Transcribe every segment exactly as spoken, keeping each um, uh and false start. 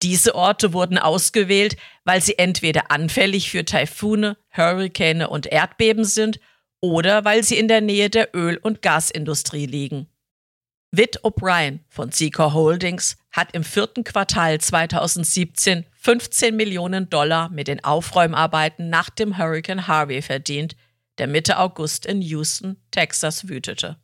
Diese Orte wurden ausgewählt, weil sie entweder anfällig für Taifune, Hurrikane und Erdbeben sind oder weil sie in der Nähe der Öl- und Gasindustrie liegen. Witt O'Brien von Secor Holdings hat im vierten Quartal zweitausendsiebzehn fünfzehn Millionen Dollar mit den Aufräumarbeiten nach dem Hurrikan Harvey verdient, der Mitte August in Houston, Texas wütete.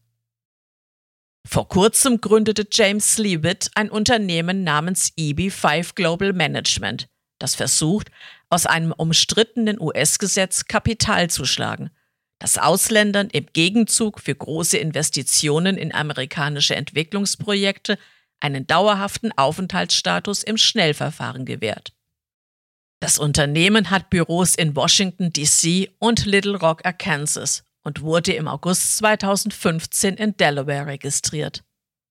Vor kurzem gründete James Lee Witt ein Unternehmen namens E B fünf Global Management, das versucht, aus einem umstrittenen U S-Gesetz Kapital zu schlagen, das Ausländern im Gegenzug für große Investitionen in amerikanische Entwicklungsprojekte einen dauerhaften Aufenthaltsstatus im Schnellverfahren gewährt. Das Unternehmen hat Büros in Washington D C und Little Rock, Arkansas und wurde im August zweitausendfünfzehn in Delaware registriert.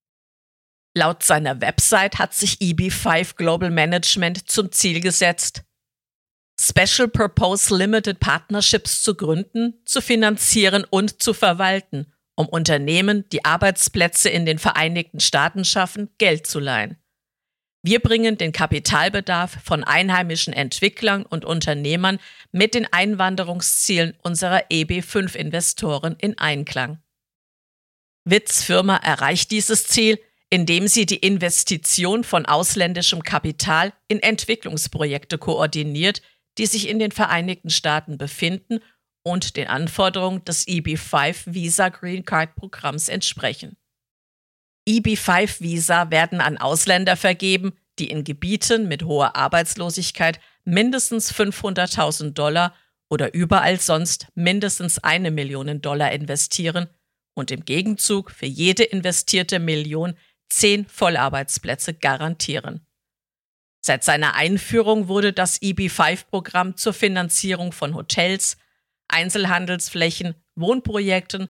Laut seiner Website hat sich E B fünf Global Management zum Ziel gesetzt, Special Purpose Limited Partnerships zu gründen, zu finanzieren und zu verwalten, um Unternehmen, die Arbeitsplätze in den Vereinigten Staaten schaffen, Geld zu leihen. Wir bringen den Kapitalbedarf von einheimischen Entwicklern und Unternehmern mit den Einwanderungszielen unserer E B fünf Investoren in Einklang. Witts Firma erreicht dieses Ziel, indem sie die Investition von ausländischem Kapital in Entwicklungsprojekte koordiniert, die sich in den Vereinigten Staaten befinden und den Anforderungen des E B fünf Visa Green Card Programms entsprechen. E B fünf Visa werden an Ausländer vergeben, die in Gebieten mit hoher Arbeitslosigkeit mindestens fünfhunderttausend Dollar oder überall sonst mindestens eine Million Dollar investieren und im Gegenzug für jede investierte Million zehn Vollarbeitsplätze garantieren. Seit seiner Einführung wurde das E B fünf Programm zur Finanzierung von Hotels, Einzelhandelsflächen, Wohnprojekten